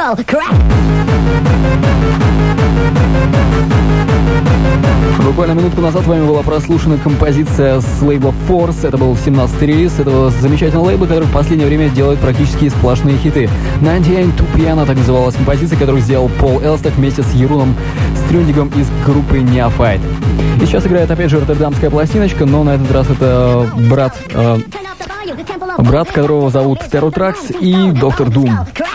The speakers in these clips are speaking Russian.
skull crack. Буквально минутку назад вами была прослушана композиция с лейбла Force. Это был 17-й релиз этого замечательного лейбла, который в последнее время делает практически сплошные хиты. 99 to Piano, так называлась композиция, которую сделал Пол Элсток вместе с Еруном Стрюндигом из группы Neophyte. И сейчас играет опять же роттердамская пластиночка, но на этот раз это брат, которого зовут Terror Tracks и Доктор Doom.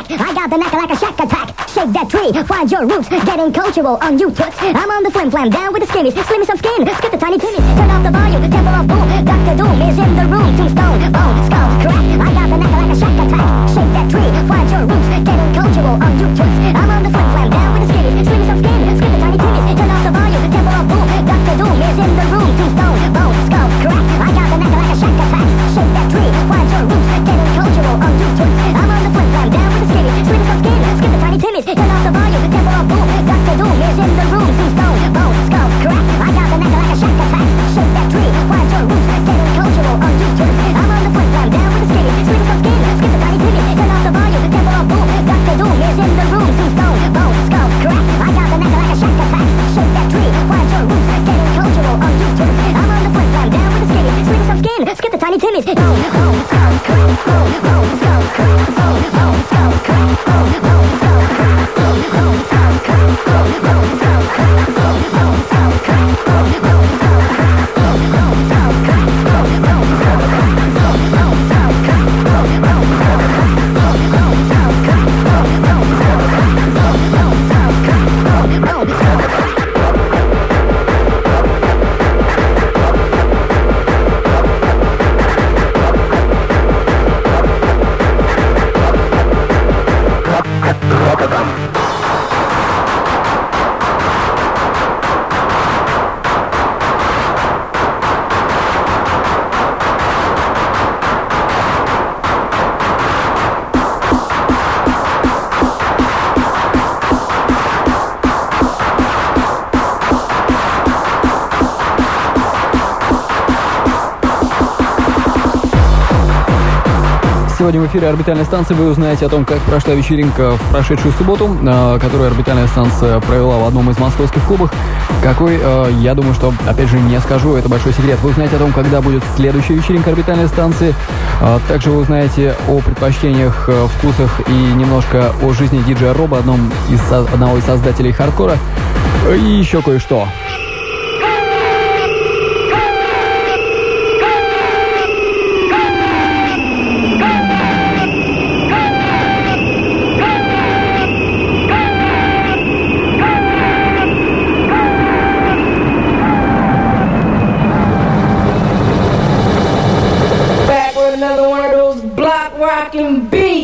Shake that tree, find your roots, getting cultural on YouTube. I'm on the flim flam, down with the skimmies, slim me some skin, skip the tiny timmies, turn off the volume, the temple of boom, Dr. Doom is in the room, tombstone, bone, skull, crack, I got the knack like a shack attack. Shake that tree, find your roots, getting cultural on YouTube. I'm on the flim flam, down with the skimmies, slim me some skin, skip the tiny timmies, turn off the volume, the temple of boom, Dr. Doom is in the room, tombstone, bone, skull, crack, I got the knack like a shack attack. Shake that tree, find your roots, getting cultural on YouTube. I'm on the flim flam, down with the skimmies, slim me some skin, skip the tiny timmies, turn off the volume, the temple of boom, Dr. Doom is in the room, tombstone, bone, skull, crack, I got the knack like a shack attack. Shake that tree, find your roots, getting cultural on YouTube. I'm on the flim flam, down with the skimmies, slim me some skin, skip the tiny timmies, turn off the volume, the temple of boom, Dr. Doom is in the room, tombstone, bone, skull, crack, I got the knack like a shack attack. Shake that tree, find your roots, getting cultural on YouTube. I'm on the flim flam, down with the skimmies, slim me some skin, skip the tiny timmies, bone, skull, crack, bone, skull, crack, bone, skull, crack, bone, skull, crack, bone, skull, crack, bone, skull, crack, bone, skull, crack, bone, skull, crack, bone, skull, crack, bone, skull, crack, bone, skull, crack, bone, skull, crack, bone, skull, crack, bone, skull, crack, bone, skull, crack. Сегодня в эфире орбитальной станции вы узнаете о том, как прошла вечеринка в прошедшую субботу, которую орбитальная станция провела в одном из московских клубов. Какой, я думаю, что, опять же, не скажу, это большой секрет. Вы узнаете о том, когда будет следующая вечеринка орбитальной станции. Также вы узнаете о предпочтениях, вкусах и немножко о жизни диджея Роба, одного из создателей хардкора. И еще кое-что. Rockin' beat.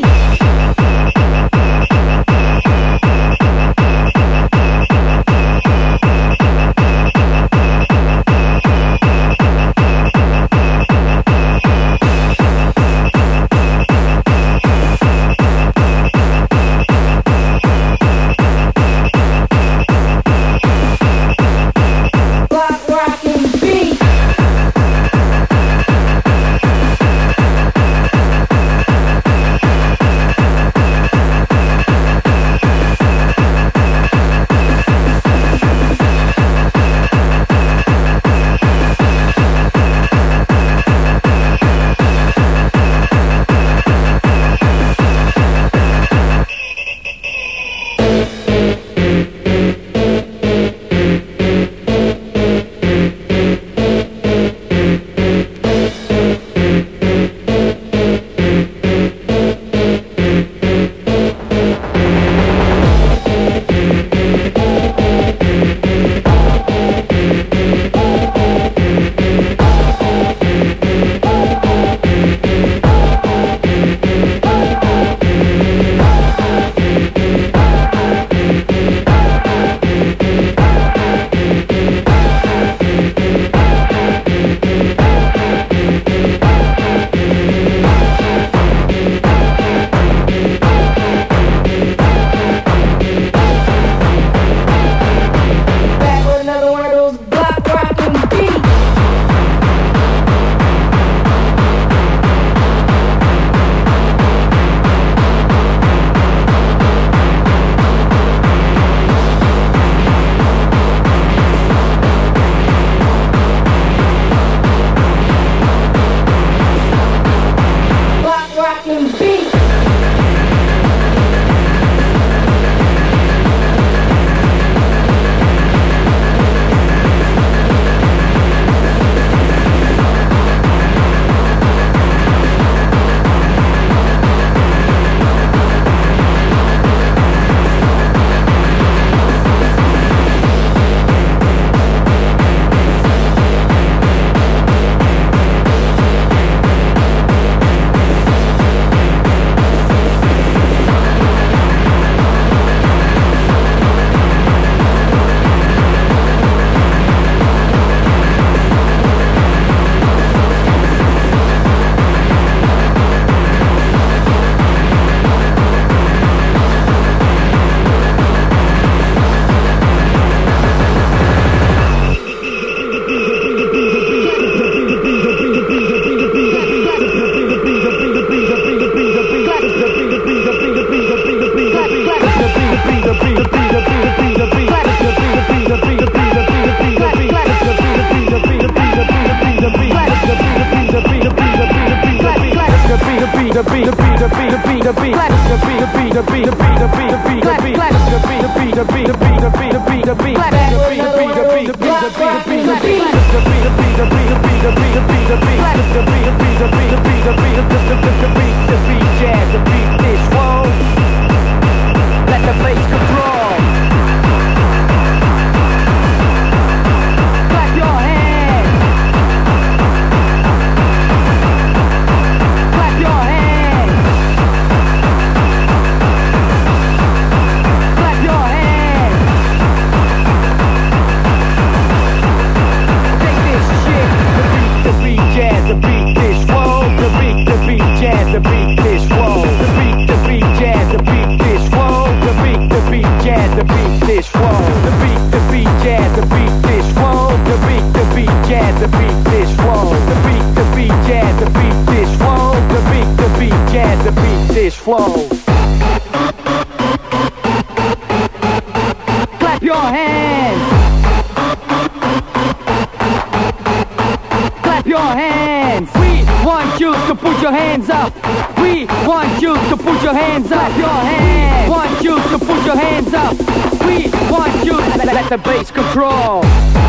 The bass control.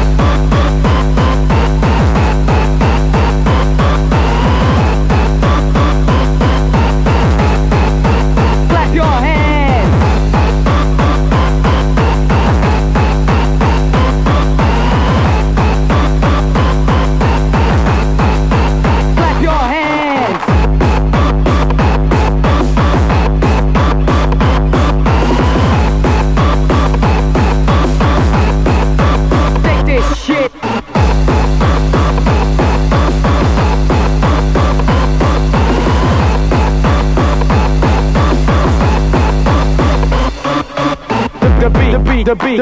Clap your hands. Clap your hands. Take this shit. The beat,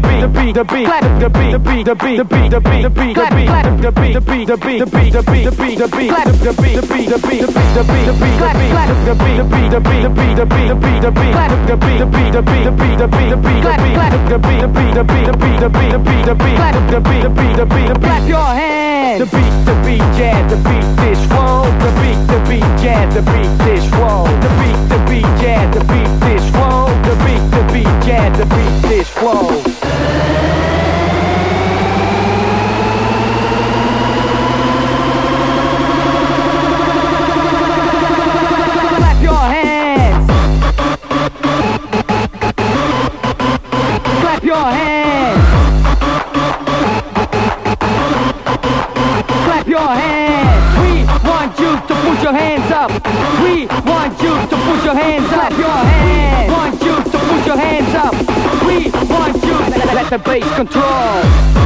clap your hands. The beat, jazz, the beat, this flow. The beat, jazz, the beat, this flow. The beat, jazz, the beat, this flow. The beat, jazz, the beat, this flow. Clap your hands. Clap your hands. Clap your hands. We want you to put your hands up. We want you to put your hands up. Clap your hands. Want you to put your hands up. We want you to let the bass control.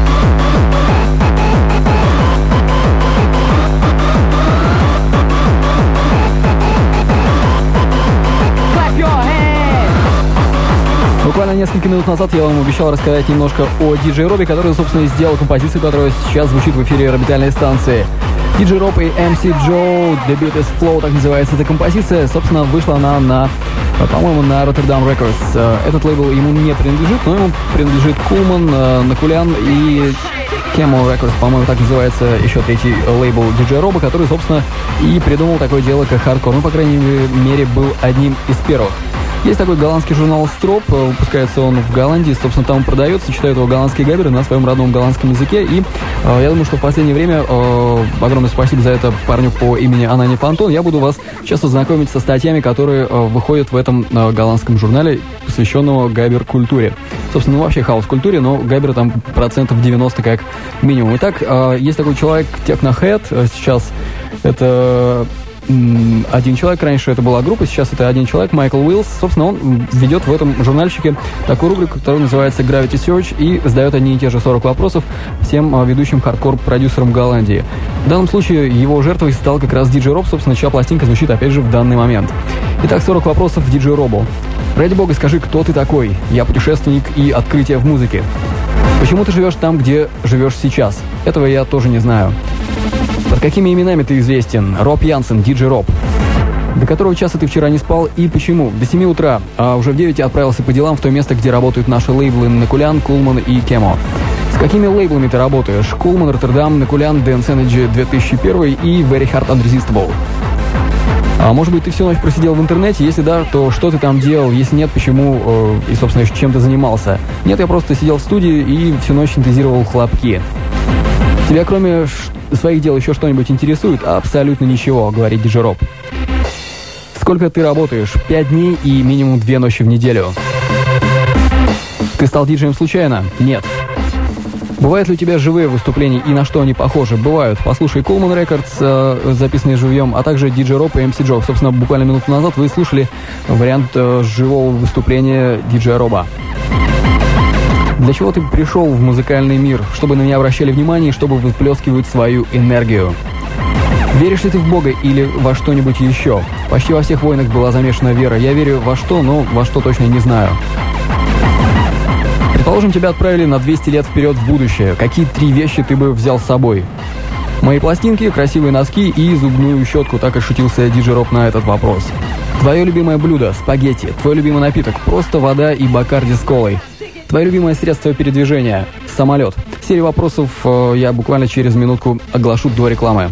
Буквально несколько минут назад я вам обещал рассказать немножко о диджей Робе, который, собственно, сделал композицию, которая сейчас звучит в эфире орбитальной станции. Диджей Роб и MC Joe, The Beat is Flow, так называется эта композиция. Собственно, вышла она по-моему, на Rotterdam Records. Этот лейбл ему не принадлежит, но ему принадлежит Coolman, Накулян и Camel Records, по-моему, так называется еще третий лейбл диджей Роба, который, собственно, и придумал такое дело, как хардкор. Ну, по крайней мере, был одним из первых. Есть такой голландский журнал Strop, выпускается он в Голландии, собственно, там он продается, читают его голландские габеры на своем родном голландском языке, и я думаю, что в последнее время, огромное спасибо за это парню по имени Анани Фантон, я буду вас часто знакомить со статьями, которые выходят в этом голландском журнале, посвященного габер-культуре. Собственно, ну, вообще хаос-культуре, но габер там 90% как минимум. Итак, есть такой человек, Technohead, сейчас это... один человек, раньше это была группа, сейчас это один человек, Майкл Уиллс. Собственно, он ведет в этом журнальчике такую рубрику, которая называется Gravity Search, и задает одни и те же 40 вопросов всем ведущим хардкор-продюсерам Голландии. В данном случае его жертвой стал как раз диджей Роб, собственно, чья пластинка звучит, опять же, в данный момент. Итак, 40 вопросов диджей Робу. Ради бога, скажи, кто ты такой? Я путешественник и открытие в музыке. Почему ты живешь там, где живешь сейчас? Этого я тоже не знаю. Под какими именами ты известен? Роб Янсен, диджей Роб. До которого часа ты вчера не спал и почему? До 7 утра, а уже в 9 я отправился по делам в то место, где работают наши лейблы Накулян, Coolman и Kemo. С какими лейблами ты работаешь? Coolman, Rotterdam, Накулян, Dance Energy 2001 и Very Hard Unresistible. А может быть, ты всю ночь просидел в интернете? Если да, то что ты там делал? Если нет, почему? И, собственно, чем ты занимался? Нет, я просто сидел в студии и всю ночь синтезировал хлопки. Тебя, кроме своих дел, еще что-нибудь интересует? Абсолютно ничего, говорит диджей Роб. Сколько ты работаешь? 5 дней и минимум 2 ночи в неделю. Ты стал диджеем случайно? Нет. Бывают ли у тебя живые выступления и на что они похожи? Бывают. Послушай Coleman Records, записанные живьем, а также диджей Роб и MC Joe. Собственно, буквально минуту назад вы слушали вариант живого выступления диджея Роба. Для чего ты пришел в музыкальный мир? Чтобы на меня обращали внимание и чтобы выплескивать свою энергию. Веришь ли ты в Бога или во что-нибудь еще? Почти во всех войнах была замешана вера. Я верю во что, но во что точно не знаю. Предположим, тебя отправили на 200 лет вперед в будущее. Какие 3 вещи ты бы взял с собой? Мои пластинки, красивые носки и зубную щетку. Так и шутился диджей Роб на этот вопрос. Твое любимое блюдо – спагетти. Твой любимый напиток – просто вода и бакарди с колой. Твое любимое средство передвижения – самолет. Серию вопросов я буквально через минутку оглашу до рекламы.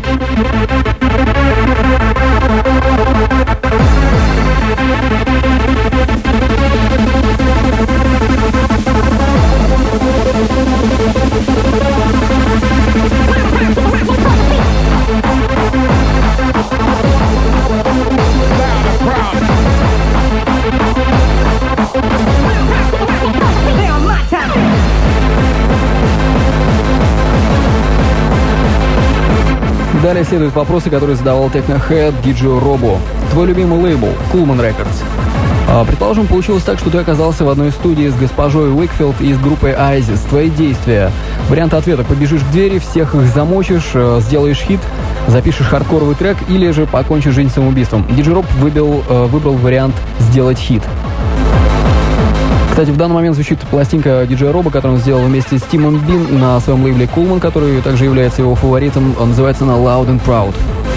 Далее следуют вопросы, которые задавал Techno Head диджею Робу. Твой любимый лейбл – Coleman Records. Предположим, получилось так, что ты оказался в одной студии с госпожой Уикфилд и с группой Isis. Твои действия. Варианты ответа: побежишь к двери, всех их замочишь, сделаешь хит, запишешь хардкоровый трек или же покончишь жизнь самоубийством. Диджей Роб выбрал вариант «сделать хит». Кстати, в данный момент звучит пластинка диджея Роба, которую он сделал вместе с Тимом Бин на своем лейбле Coleman, который также является его фаворитом. Называется она «Loud and Proud».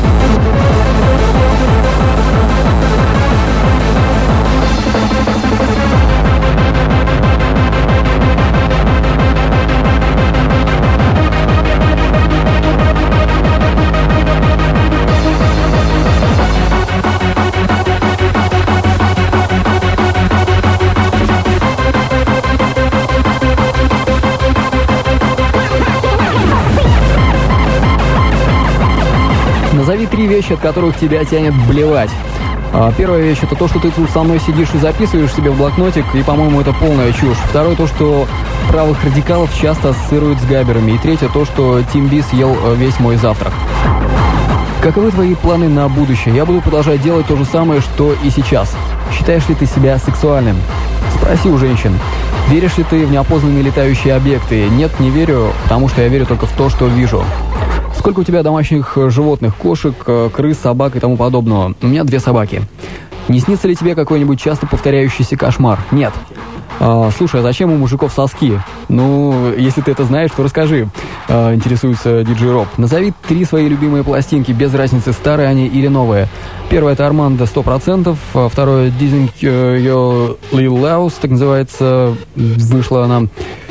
Назови 3 вещи, от которых тебя тянет блевать. Первая вещь — это то, что ты тут со мной сидишь и записываешь себе в блокнотик, и, по-моему, это полная чушь. Второе — то, что правых радикалов часто ассоциируют с габерами. И третье — то, что Тим Би съел весь мой завтрак. Каковы твои планы на будущее? Я буду продолжать делать то же самое, что и сейчас. Считаешь ли ты себя сексуальным? Спроси у женщин. Веришь ли ты в неопознанные летающие объекты? Нет, не верю, потому что я верю только в то, что вижу. Сколько у тебя домашних животных, кошек, крыс, собак и тому подобного? У меня 2 собаки. Не снится ли тебе какой-нибудь часто повторяющийся кошмар? Нет. Слушай, а зачем у мужиков соски? Ну, если ты это знаешь, то расскажи. Интересуется диджей Роб. Назови 3 свои любимые пластинки, без разницы, старые они или новые. Первое — это Армандо 100%. Второе — Dizzy Your Lil Laus, так называется, вышла она.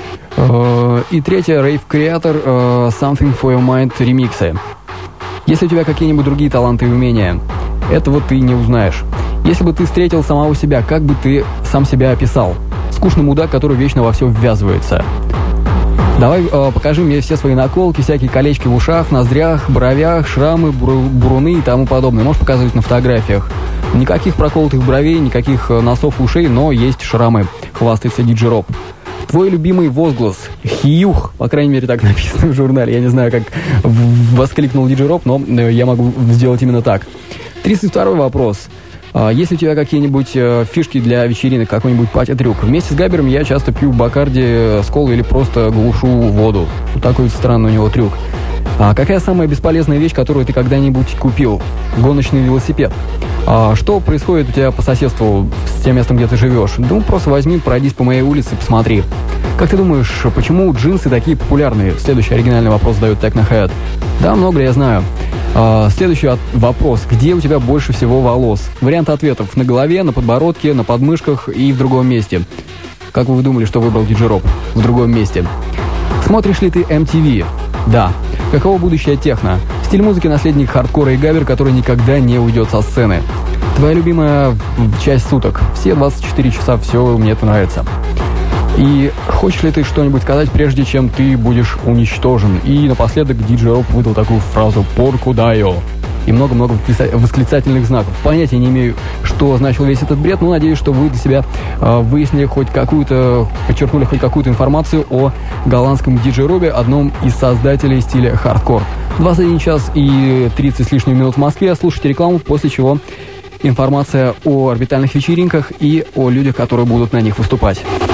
И третье — Rave Creator, Something for Your Mind ремиксы. Если у тебя какие-нибудь другие таланты и умения, этого ты не узнаешь. Если бы ты встретил самого себя, как бы ты сам себя описал? Скучный мудак, который вечно во все ввязывается. Давай покажи мне все свои наколки, всякие колечки в ушах, ноздрях, бровях, шрамы, буруны и тому подобное. Можешь показывать на фотографиях. Никаких проколотых бровей, никаких носов и ушей, но есть шрамы, хвастается диджей Роб. Твой любимый возглас — хьюх, по крайней мере, так написано в журнале. Я не знаю, как воскликнул диджей Роб, но я могу сделать именно так. 32-й вопрос. Есть ли у тебя какие-нибудь фишки для вечеринок, какой-нибудь пати-трюк? Вместе с габером я часто пью бакарди с колой или просто глушу воду. Вот такой странный у него трюк. Какая самая бесполезная вещь, которую ты когда-нибудь купил? Гоночный велосипед. Что происходит у тебя по соседству с тем местом, где ты живешь? Ну, просто возьми, пройдись по моей улице, посмотри. Как ты думаешь, почему джинсы такие популярные? Следующий оригинальный вопрос задает Techno Head. Да, много я знаю. Следующий вопрос. Где у тебя больше всего волос? Варианты ответов: на голове, на подбородке, на подмышках и в другом месте. Как вы думали, что выбрал диджей Роб? В другом месте. Смотришь ли ты MTV? Да. Каково будущее техно? Стиль музыки — наследник хардкора и гавер, который никогда не уйдет со сцены. Твоя любимая часть суток. Все 24 часа, все мне это нравится. И хочешь ли ты что-нибудь сказать, прежде чем ты будешь уничтожен? И напоследок диджей Роб выдал такую фразу «Порку дайо». И много-много восклицательных знаков. Понятия не имею, что значил весь этот бред, но надеюсь, что вы для себя выяснили подчеркнули хоть какую-то информацию о голландском диджей Робе, одном из создателей стиля хардкор. 21 час и 30 с лишним минут в Москве. Слушайте рекламу, после чего информация о орбитальных вечеринках и о людях, которые будут на них выступать.